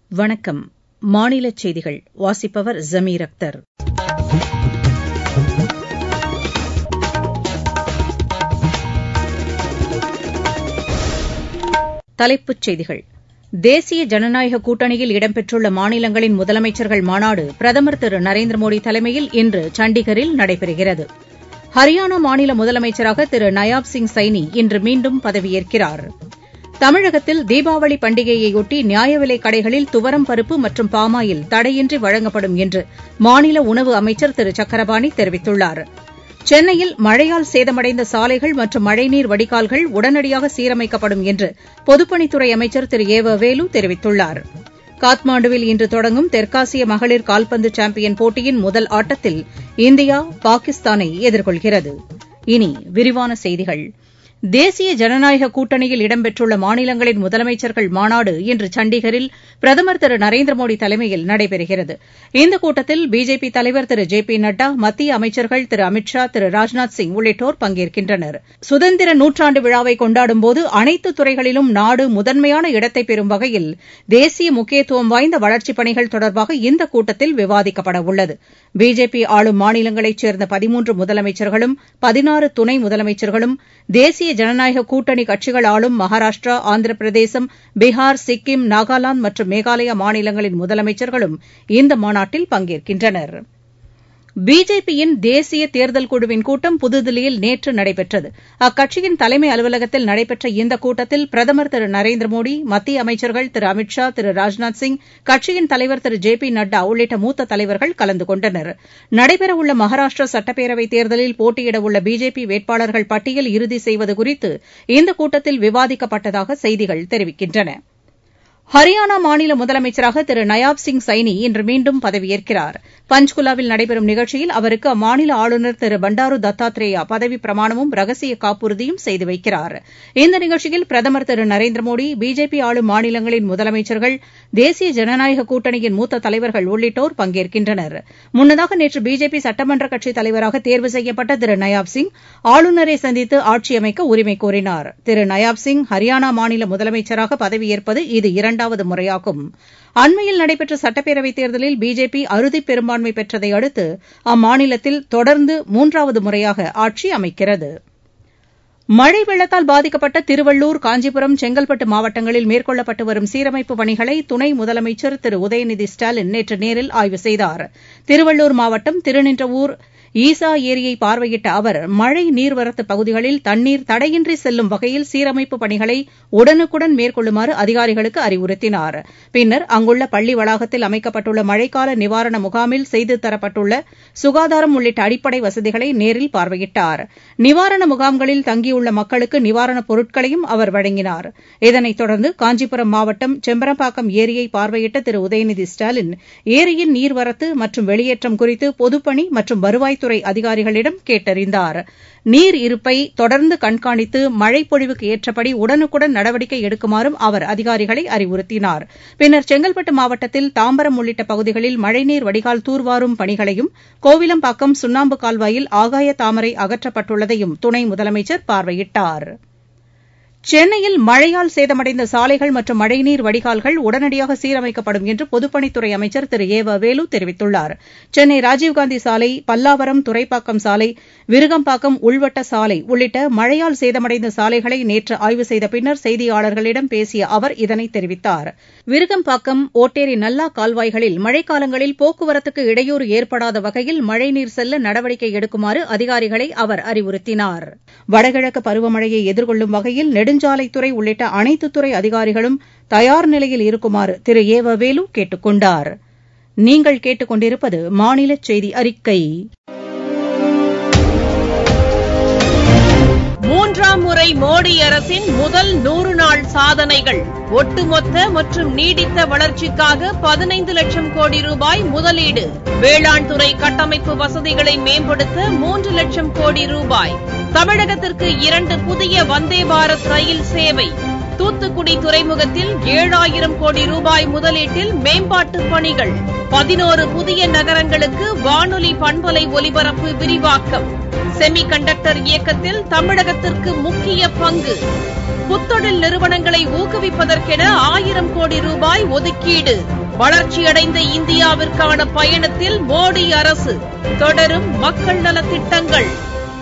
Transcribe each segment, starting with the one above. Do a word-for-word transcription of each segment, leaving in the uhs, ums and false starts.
வணக்கம். மாநிலச் செய்திகள் வாசிப்பவர் ஜமீர் அக்தர். தலைப்புச் செய்திகள். தேசிய ஜனநாயக கூட்டணியில் இடம்பெற்றுள்ள மாநிலங்களின் முதலமைச்சர்கள் மாநாடு பிரதமர் திரு நரேந்திர மோடி தலைமையில் இன்று சண்டிகரில் நடைபெறுகிறது. ஹரியானா மாநில முதலமைச்சராக திரு நயாப் சிங் சைனி இன்று மீண்டும் பதவியேற்கிறார். தமிழகத்தில் தீபாவளி பண்டிகையையொட்டி நியாயவிலைக் கடைகளில் துவரம் பருப்பு மற்றும் பாமாயில் தடையின்றி வழங்கப்படும் என்று மாநில உணவு அமைச்சர் திரு சக்கரபாணி தெரிவித்துள்ளார். சென்னையில் மழையால் சேதமடைந்த சாலைகள் மற்றும் மழைநீர் வடிகால்கள் உடனடியாக சீரமைக்கப்படும் என்று பொதுப்பணித்துறை அமைச்சர் திரு ஏ வ வேலு தெரிவித்துள்ளார். காத்மாண்டுவில் இன்று தொடங்கும் தெற்காசிய மகளிர் கால்பந்து சாம்பியன் போட்டியின் முதல் ஆட்டத்தில் இந்தியா பாகிஸ்தானை எதிர்கொள்கிறது. இனி விரிவான செய்திகள். தேசிய ஜனநாயக கூட்டணியில் இடம்பெற்றுள்ள மாநிலங்களின் முதலமைச்சர்கள் மாநாடு இன்று சண்டிகரில் பிரதமர் திரு நரேந்திர மோடி தலைமையில் நடைபெறுகிறது. இந்த கூட்டத்தில் பிஜேபி தலைவர் திரு ஜே பி நட்டா, மத்திய அமைச்சர்கள் திரு அமித் ஷா, திரு ராஜ்நாத் சிங் உள்ளிட்டோர் பங்கேற்கின்றனர். சுதந்திர நூற்றாண்டு விழாவை கொண்டாடும்போது அனைத்து துறைகளிலும் நாடு முதன்மையான இடத்தை பெறும் வகையில் தேசிய முக்கியத்துவம் வாய்ந்த வளர்ச்சிப் பணிகள் தொடர்பாக இந்த கூட்டத்தில் விவாதிக்கப்பட உள்ளது. பிஜேபி ஆளும் மாநிலங்களைச் சேர்ந்த பதிமூன்று முதலமைச்சர்களும் பதினாறு துணை முதலமைச்சர்களும் தேசிய ஜனநாயக கூட்டணி கட்சிகள் ஆளும் மகாராஷ்டிரா, ஆந்திர பிரதேசம், பீகார், சிக்கிம், நாகாலாந்து மற்றும் மேகாலயா மாநிலங்களின் முதலமைச்சர்களும் இந்த மாநாட்டில் பங்கேற்கின்றனர். பிஜேபியின் தேசிய தேர்தல் குழுவின் கூட்டம் புதுதில்லியில் நேற்று நடைபெற்றது. அக்கட்சியின் தலைமை அலுவலகத்தில் நடைபெற்ற இந்த கூட்டத்தில் பிரதமர் திரு நரேந்திர மோடி, மத்திய அமைச்சர்கள் திரு அமித் ஷா, திரு ராஜ்நாத் சிங், கட்சியின் தலைவர் திரு ஜே பி நட்டா உள்ளிட்ட மூத்த தலைவர்கள் கலந்து கொண்டனர். நடைபெறவுள்ள மகாராஷ்டிரா சட்டப்பேரவைத் தேர்தலில் போட்டியிடவுள்ள பிஜேபி வேட்பாளர்கள் பட்டியல் இறுதி செய்வது குறித்து இந்த கூட்டத்தில் விவாதிக்கப்பட்டதாக செய்திகள் தெரிவிக்கின்றன. ஹரியானா மாநில முதலமைச்சராக திரு நயாப் சிங் சைனி இன்று மீண்டும் பதவியேற்கிறார். பஞ்ச்குலாவில் நடைபெறும் நிகழ்ச்சியில் அவருக்கு அம்மாநில ஆளுநர் திரு பண்டாரு தத்தாத்ரேயா பதவிப் பிரமாணமும் ரகசிய காப்புறுதியும் செய்து வைக்கிறார். இந்த நிகழ்ச்சியில் பிரதமர் திரு நரேந்திர மோடி, பிஜேபி ஆளும் மாநிலங்களின் முதலமைச்சர்கள், தேசிய ஜனநாயக கூட்டணியின் மூத்த தலைவர்கள் உள்ளிட்டோர் பங்கேற்கின்றனர். முன்னதாக நேற்று பிஜேபி சட்டமன்ற கட்சித் தலைவராக தேர்வு செய்யப்பட்ட திரு நயாப் சிங் ஆளுநரை சந்தித்து ஆட்சியமைக்க உரிமை கோரினார். திரு நயாப் சிங் ஹரியானா மாநில முதலமைச்சராக பதவியேற்பது இது இரண்டு இரண்டாவது முறையாகும். அண்மையில் நடைபெற்ற சட்டப்பேரவைத் தேர்தலில் பிஜேபி அறுதிப் பெரும்பான்மை பெற்றதை அடுத்து அம்மாநிலத்தில் தொடர்ந்து மூன்றாவது முறையாக ஆட்சி அமைக்கிறது. மழை வெள்ளத்தால் பாதிக்கப்பட்ட திருவள்ளூர், காஞ்சிபுரம், செங்கல்பட்டு மாவட்டங்களில் மேற்கொள்ளப்பட்டு வரும் சீரமைப்புப் பணிகளை துணை முதலமைச்சர் திரு உதயநிதி ஸ்டாலின் நேற்று நேரில் ஆய்வு செய்தார். திருவள்ளூர் மாவட்டம் திருநின்றவூர் ஈசா ஏரியை பார்வையிட்ட அவர் மழை நீர்வரத்து பகுதிகளில் தண்ணீர் தடையின்றி செல்லும் வகையில் சீரமைப்புப் பணிகளை உடனுக்குடன் மேற்கொள்ளுமாறு அதிகாரிகளுக்கு அறிவுறுத்தினார். பின்னர் அங்குள்ள பள்ளி வளாகத்தில் அமைக்கப்பட்டுள்ள மழைக்கால நிவாரண முகாமில் செய்து தரப்பட்டுள்ள சுகாதாரம் உள்ளிட்ட அடிப்படை வசதிகளை நேரில் பார்வையிட்டார். நிவாரண முகாம்களில் தங்கியுள்ள மக்களுக்கு நிவாரணப் பொருட்களையும் அவர் வழங்கினார். இதனைத் தொடர்ந்து காஞ்சிபுரம் மாவட்டம் செம்பரம்பாக்கம் ஏரியை பார்வையிட்ட திரு உதயநிதி ஸ்டாலின் ஏரியின் நீர்வரத்து மற்றும் வெளியேற்றம் குறித்து பொதுப்பணி மற்றும் வருவாய் துறை அதிகாரிகளிடம் கேட்டறிந்தார். நீர் இருப்பை தொடர்ந்து கண்காணித்து மழைப்பொழிவுக்கு ஏற்றபடி உடனுக்குடன் நடவடிக்கை எடுக்குமாறும் அவர் அதிகாரிகளை அறிவுறுத்தினார். பின்னர் செங்கல்பட்டு மாவட்டத்தில் தாம்பரம் உள்ளிட்ட பகுதிகளில் மழைநீர் வடிகால் தூர்வாரும் பணிகளையும், கோவிலம்பாக்கம் சுண்ணாம்பு கால்வாயில் ஆகாய தாமரை அகற்றப்பட்டுள்ளதையும் துணை முதலமைச்சர் பார்வையிட்டார். சென்னையில் மழையால் சேதமடைந்த சாலைகள் மற்றும் மழைநீர் வடிகால்கள் உடனடியாக சீரமைக்கப்படும் என்று பொதுப்பணித்துறை அமைச்சர் திரு ஏ வ வேலு தெரிவித்துள்ளார். சென்னை ராஜீவ்காந்தி சாலை, பல்லாவரம் துரைப்பாக்கம் சாலை, விருகம்பாக்கம் உள்வட்ட சாலை உள்ளிட்ட மழையால் சேதமடைந்த சாலைகளை நேற்று ஆய்வு செய்த பின்னர் செய்தியாளர்களிடம் பேசிய அவர் இதனை தெரிவித்தார். விருகம்பாக்கம், ஓட்டேரி நல்லா கால்வாய்களில் மழைக்காலங்களில் போக்குவரத்துக்கு இடையூறு ஏற்படாத வகையில் மழைநீர் செல்ல நடவடிக்கை எடுக்குமாறு அதிகாரிகளை அவர் அறிவுறுத்தினார். வடகிழக்கு பருவமழையை எதிர்கொள்ளும் வகையில் நெடுஞ்சாலைத்துறை உள்ளிட்ட அனைத்து துறை அதிகாரிகளும் தயார் நிலையில் இருக்குமாறு திரு ஏ வ வேலு கேட்டுக் கொண்டார். நீங்கள் கேட்டுக் கொண்டிருப்பது மாநில செய்தி அறிக்கை. மூன்றாம் முறை மோடி அரசின் முதல் நூறு நாள் சாதனைகள். ஒட்டுமொத்த மற்றும் நீடித்த வளர்ச்சிக்காக பதினைந்து லட்சம் கோடி ரூபாய் முதலீடு. வேளாண் துறை கட்டமைப்பு வசதிகளை மேம்படுத்த மூன்று லட்சம் கோடி ரூபாய். தமிழகத்திற்கு இரண்டு புதிய வந்தே பாரத் ரயில் சேவை. தூத்துக்குடி துறைமுகத்தில் ஏழாயிரம் கோடி ரூபாய் முதலீட்டில் மேம்பாட்டுப் பணிகள். பதினோரு புதிய நகரங்களுக்கு வானொலி பண்பலை ஒலிபரப்பு விரிவாக்கம். செமி கண்டக்டர் இயக்கத்தில் தமிழகத்திற்கு முக்கிய பங்கு. புத்தொழில் நிறுவனங்களை ஊக்குவிப்பதற்கென ஆயிரம் கோடி ரூபாய் ஒதுக்கீடு. வளர்ச்சியடைந்த இந்தியாவிற்கான பயணத்தில் மோடி அரசு. தொடரும் மக்கள் நலத் திட்டங்கள்.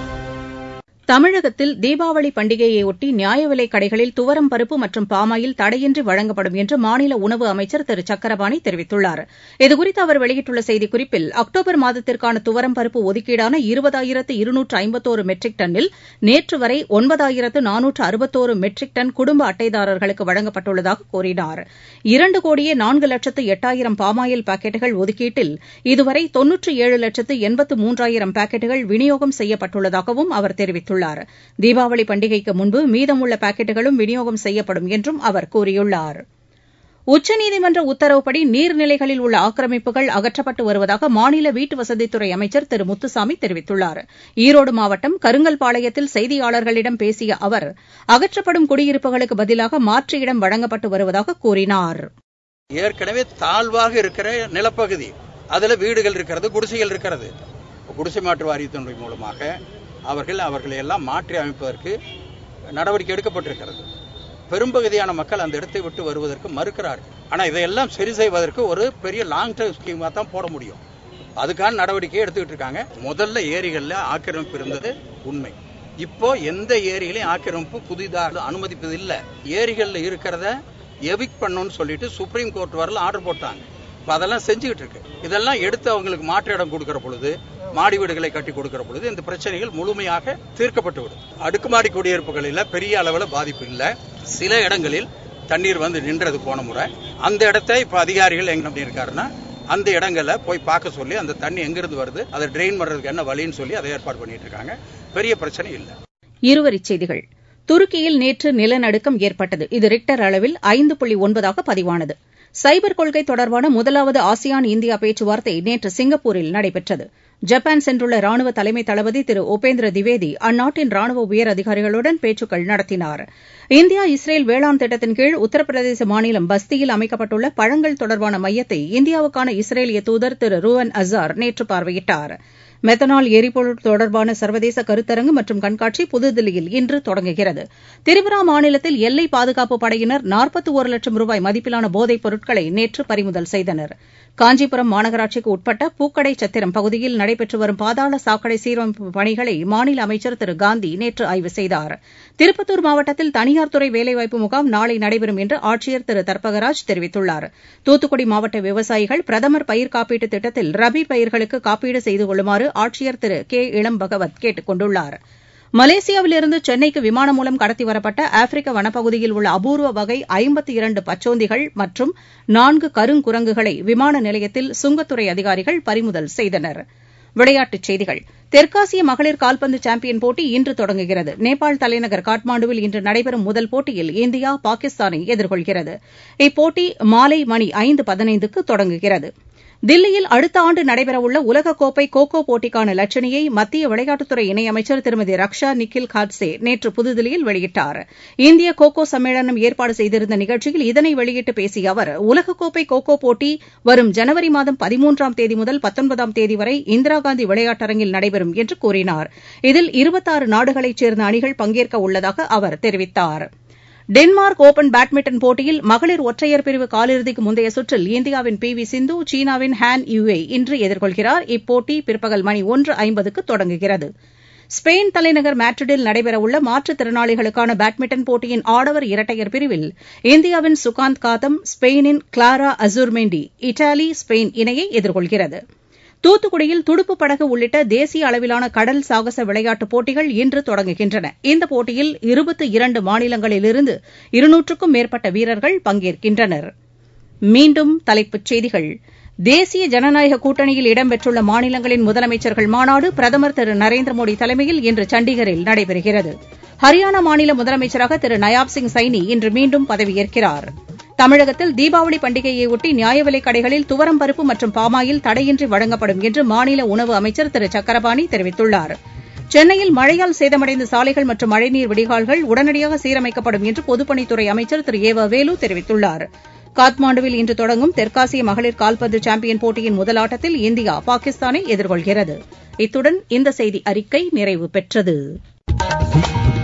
தமிழகத்தில் தீபாவளி பண்டிகையையொட்டி நியாய விலைக் கடைகளில் துவரம் பருப்பு மற்றும் பாமாயில் தடையின்றி வழங்கப்படும் என்று மாநில உணவு அமைச்சர் திரு சக்கரபாணி தெரிவித்துள்ளார். இதுகுறித்து அவர் வெளியிட்டுள்ள செய்திக்குறிப்பில், அக்டோபர் மாதத்திற்கான துவரம் பருப்பு ஒதுக்கீடான இருபதாயிரத்து இருநூற்று ஐம்பத்தோரு மெட்ரிக் டன்னில் நேற்று வரை ஒன்பதாயிரத்து நானூற்று அறுபத்தோரு மெட்ரிக் டன் குடும்ப அட்டைதாரர்களுக்கு வழங்கப்பட்டுள்ளதாக கூறினார். இரண்டு கோடியே நான்கு லட்சத்து எட்டாயிரம் பாமாயில் பாக்கெட்டுகள் ஒதுக்கீட்டில் இதுவரை தொன்னூற்று ஏழு லட்சத்து எண்பத்து மூன்றாயிரம் பாக்கெட்டுகள் விநியோகம் செய்யப்பட்டுள்ளதாகவும் அவர் தெரிவித்துள்ளார். தீபாவளி பண்டிகைக்கு முன்பு மீதமுள்ள பாக்கெட்டுகளும் விநியோகம் செய்யப்படும் என்றும் அவர் கூறியுள்ளார். உச்சநீதிமன்ற உத்தரவுப்படி நீர்நிலைகளில் உள்ள ஆக்கிரமிப்புகள் அகற்றப்பட்டு வருவதாக மாநில வீட்டுவசதித்துறை அமைச்சர் திரு முத்துசாமி தெரிவித்துள்ளார். ஈரோடு மாவட்டம் கருங்கல்பாளையத்தில் செய்தியாளர்களிடம் பேசிய அவர், அகற்றப்படும் குடியிருப்புகளுக்கு பதிலாக மாற்று இடம் வழங்கப்பட்டு வருவதாக கூறினார். ஏற்கனவே தாழ்வாக இருக்கிற நிலப்பகுதி, அதுல வீடுகள் இருக்கிறது, குடிசைகள் இருக்கிறது. குடிசை மாற்று வாரியத்தின் மூலமாக அவர்கள் அவர்களை எல்லாம் மாற்றி அமைப்பதற்கு நடவடிக்கை எடுக்கப்பட்டிருக்கிறது. பெரும்பகுதியான மக்கள் அந்த இடத்தை விட்டு வருவதற்கு மறுக்கிறார்கள். ஆனால் இதையெல்லாம் சரி செய்வதற்கு ஒரு பெரிய லாங் டர்ம் ஸ்கீமா தான் போட முடியும். அதுக்கான நடவடிக்கையை எடுத்துக்கிட்டு இருக்காங்க. முதல்ல ஏரிகளில் ஆக்கிரமிப்பு இருந்தது உண்மை. இப்போ எந்த ஏரியிலையும் ஆக்கிரமிப்பு புதிதாக அனுமதிப்பது இல்லை. ஏரிகளில் இருக்கிறத எவிக் பண்ணணும்னு சொல்லிட்டு சுப்ரீம் கோர்ட் வரல ஆர்டர் போட்டாங்க. அதெல்லாம் செஞ்சுக்கிட்டு இருக்கு. இதெல்லாம் எடுத்து அவங்களுக்கு மாற்று இடம் கொடுக்கிற பொழுது, மாடி வீடுகளை கட்டி கொடுக்கிற பொழுது இந்த பிரச்சனைகள் முழுமையாக தீர்க்கப்பட்டு விடும். அடுக்குமாடி குடியிருப்புகளில் பெரிய அளவில் பாதிப்பு இல்லை. சில இடங்களில் தண்ணீர் வந்து நின்றது போன முறை. அந்த இடத்தை இப்ப அதிகாரிகள் எங்க பண்ணியிருக்காருன்னா, அந்த இடங்களை போய் பார்க்க சொல்லி அந்த தண்ணி எங்கிருந்து வருது, அதை ட்ரெயின் பண்றதுக்கு என்ன வழின்னு சொல்லி அதை ஏற்பாடு பண்ணிட்டு இருக்காங்க. பெரிய பிரச்சனை இல்லை. இருவரிச் செய்திகள். துருக்கியில் நேற்று நிலநடுக்கம் ஏற்பட்டது. இது ரிக்டர் அளவில் ஐந்து புள்ளி ஒன்பதாக பதிவானது. சைபர் கொள்கை தொடர்பான முதலாவது ஆசியான் இந்தியா பேச்சுவார்த்தை நேற்று சிங்கப்பூரில் நடைபெற்றது. ஜப்பான் சென்றுள்ள ராணுவ தலைமை தளபதி திரு உபேந்திர திவேதி அந்நாட்டின் ராணுவ உயர் அதிகாரிகளுடன் பேச்சுக்கள் நடத்தினார். இந்தியா இஸ்ரேல் வேளாண் திட்டத்தின் கீழ் உத்தரப்பிரதேச மாநிலம் பஸ்தியில் அமைக்கப்பட்டுள்ள பழங்கள் தொடர்பான மையத்தை இந்தியாவுக்கான இஸ்ரேலிய தூதர் திரு ரூவன் அசார் நேற்று பார்வையிட்டார். மெத்தனால் எரிபொருள் தொடர்பான சர்வதேச கருத்தரங்கு மற்றும் கண்காட்சி புதுதில்லியில் இன்று தொடங்குகிறது. திரிபுரா மாநிலத்தில் எல்லை பாதுகாப்பு படையினர் நாற்பத்தி ஒரு லட்சம் ரூபாய் மதிப்பிலான போதைப் பொருட்களை நேற்று பறிமுதல் செய்தனர். காஞ்சிபுரம் மாநகராட்சிக்கு உட்பட்ட பூக்கடை சத்திரம் பகுதியில் நடைபெற்று வரும் பாதாள சாக்கடை சீரமைப்பு பணிகளை மாநில அமைச்சர் திரு காந்தி நேற்று ஆய்வு செய்தார். திருப்பத்தூர் மாவட்டத்தில் தனியார் துறை வேலைவாய்ப்பு முகாம் நாளை நடைபெறும் என்று ஆட்சியர் திரு தர்பகராஜ் தெரிவித்துள்ளார். தூத்துக்குடி மாவட்ட விவசாயிகள் பிரதமர் பயிர் காப்பீட்டுத் திட்டத்தில் ரபி பயிர்களுக்கு காப்பீடு செய்து கொள்ளுமாறு ஆட்சியர் திரு கே இளம் பகவத் கேட்டுக் கொண்டுள்ளார். மலேசியாவிலிருந்து சென்னைக்கு விமானம் மூலம் கடத்தி வரப்பட்ட ஆப்பிரிக்க வனப்பகுதியில் உள்ள அபூர்வ வகை ஐம்பத்தி இரண்டு பச்சோந்திகள் மற்றும் நான்கு கருங்குரங்குகளை விமான நிலையத்தில் சுங்கத்துறை அதிகாரிகள் பறிமுதல் செய்தனர். விளையாட்டுச் செய்திகள். தெற்காசிய மகளிர் கால்பந்து சாம்பியன் போட்டி இன்று தொடங்குகிறது. நேபாள் தலைநகர் காட்மாண்டுவில் இன்று நடைபெறும் முதல் போட்டியில் இந்தியா பாகிஸ்தானை எதிர்கொள்கிறது. இப்போட்டி மாலை மணி ஐந்து பதினைந்துக்கு தொடங்குகிறது. தில்லியில் அடுத்த ஆண்டு நடைபெறவுள்ள உலகக்கோப்பை கோ கோ போட்டிக்கான லட்சணையை மத்திய விளையாட்டுத்துறை இணையமைச்சர் திருமதி ரக்ஷா நிக்கில் காட்சே நேற்று புதுதில்லியில் வெளியிட்டார். இந்திய கோ கோ சம்மேளனம் ஏற்பாடு செய்திருந்த நிகழ்ச்சியில் இதனை வெளியிட்டு பேசிய அவர், உலகக்கோப்பை கோ கோ போட்டி வரும் ஜனவரி மாதம் பதிமூன்றாம் தேதி முதல் பத்தொன்பதாம் தேதி வரை இந்திரா காந்தி விளையாட்டரங்கில் நடைபெறும் என்று கூறினார். இதில் இருபத்தாறு நாடுகளைச் சேர்ந்த அணிகள் பங்கேற்க உள்ளதாக அவர் தெரிவித்தார். டென்மார்க் ஒபன் பேட்மிண்டன் போட்டியில் மகளிர் ஒற்றையர் பிரிவு காலிறுதிக்கு முந்தைய சுற்றில் இந்தியாவின் பி வி சிந்து சீனாவின் ஹான் யூவை இன்று எதிர்கொள்கிறார். இப்போட்டி பிற்பகல் மணி ஒன்று ஐம்பதுக்கு தொடங்குகிறது. ஸ்பெயின் தலைநகர் மேட்ரிடில் நடைபெறவுள்ள மாற்றுத்திறனாளிகளுக்கான பேட்மிண்டன் போட்டியின் ஆடவர் இரட்டையர் பிரிவில் இந்தியாவின் சுகாந்த் காதம் ஸ்பெயினின் கிளாரா அசூர்மெண்டி இத்தாலி ஸ்பெயின் இணையை எதிர்கொள்கிறது. தூத்துக்குடியில் துடுப்பு படகு உள்ளிட்ட தேசிய அளவிலான கடல் சாகச விளையாட்டுப் போட்டிகள் இன்று தொடங்குகின்றன. இந்த போட்டியில் இருபத்தி இரண்டு மாநிலங்களிலிருந்து இருநூற்றுக்கும் மேற்பட்ட வீரர்கள் பங்கேற்கின்றனர். மீண்டும் தலைப்புச் செய்திகள். தேசிய ஜனநாயக கூட்டணியில் இடம்பெற்றுள்ள மாநிலங்களின் முதலமைச்சர்கள் மாநாடு பிரதமர் திரு நரேந்திர மோடி தலைமையில் இன்று சண்டிகரில் நடைபெறுகிறது. ஹரியானா மாநில முதலமைச்சராக திரு நயாப் சிங் சைனி இன்று மீண்டும் பதவியேற்கிறார். தமிழகத்தில் தீபாவளி பண்டிகையையொட்டி நியாய விலைக் கடைகளில் துவரம் பருப்பு மற்றும் பாமாயில் தடையின்றி வழங்கப்படும் என்று மாநில உணவு அமைச்சர் திரு சக்கரபாணி தெரிவித்துள்ளார். சென்னையில் மழையால் சேதமடைந்த சாலைகள் மற்றும் மழைநீர் வடிகால்கள் உடனடியாக சீரமைக்கப்படும் என்று பொதுப்பணித்துறை அமைச்சர் திரு ஏ வ வேலு தெரிவித்துள்ளார். காத்மாண்டுவில் இன்று தொடங்கும் தெற்காசிய மகளிர் கால்பந்து சாம்பியன் போட்டியின் முதல் ஆட்டத்தில் இந்தியா பாகிஸ்தானை எதிர்கொள்கிறது. இத்துடன் இந்த செய்தி அறிக்கை நிறைவு பெற்றது.